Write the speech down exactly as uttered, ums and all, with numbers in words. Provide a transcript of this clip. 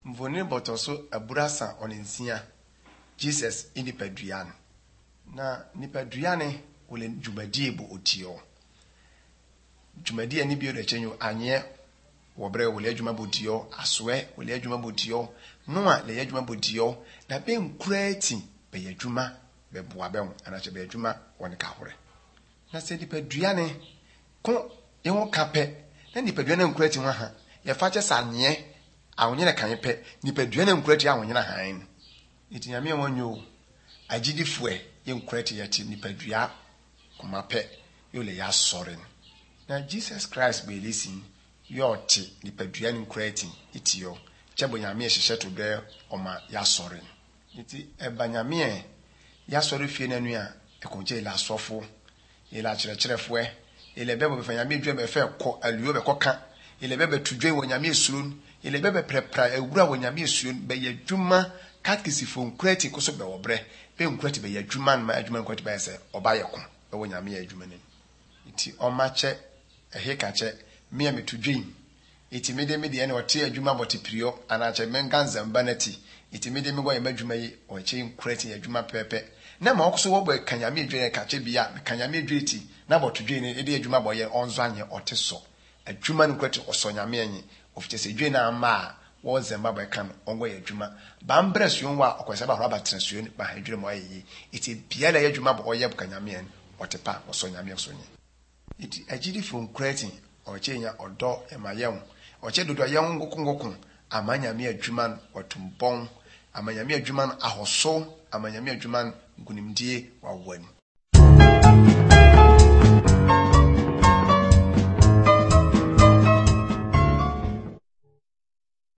Mvoni botoso aburasa onensia Jesus inipadua na nipadua ne wole dwumadie bo otio dwumadie ni bi o chenyo anye wobre wole adwuma bodio asoe wole adwuma bodio no a le adwuma bodio na be nkurati be adwuma be boa be ana che be adwuma woni ka hore na se nipadua ne ko ye won kape na nipadua ne nkurati ho ha ye fa che sanye awonyene kan pe nipadua ne nkurati awonyene han itinyame wonyo agidifue ye nkurati ya ti nipadua kuma pe yo le ya sore na Jesus Christ be lisin yo ti nipadua ne nkurati itio chebo nyame hihye to be oma ya sore iti ebanyame ya sore fie nanu a ekonje la sofo ila kyerɛkyerɛfo ile bebo be fanyame dwe be fe ko aluo be koka ile bebe tudwe wonyame esurun ile bebe prepra ewura wonyame esurun be yadwuma katkisifo nkurati ko so be wobre be nkurati be yadwuma ma adwuma nkurati be se oba yeko be wonyame yadwuma ne iti omache ehe kache me metudwe iti mede mede ene wote adwuma botiprio anache menganza mbanati iti mede me gwa yamadwuma yi o che nkurati yadwuma pepe na ma okoso wo bo kanyame adwene kache bia kanyame adweti na botudwe ne ede adwuma boye onzo anye oteso adwuma nkurati osonyame anyi ofite dwe na ama wo zemba ba kan ongo ya adwuma ba mbresuon wa okwese ba hora tresuon ba hadwire mo ayi iti biala ya adwuma bo oye bukanyame an otepa osonyame osonye iti agidi fo nkurati ochenya odo emayew oche dodo ye ngokun ngokun amanyame adwuma otumbon amanyame adwuma ahoso amanyame adwuma nkunimdie wa wani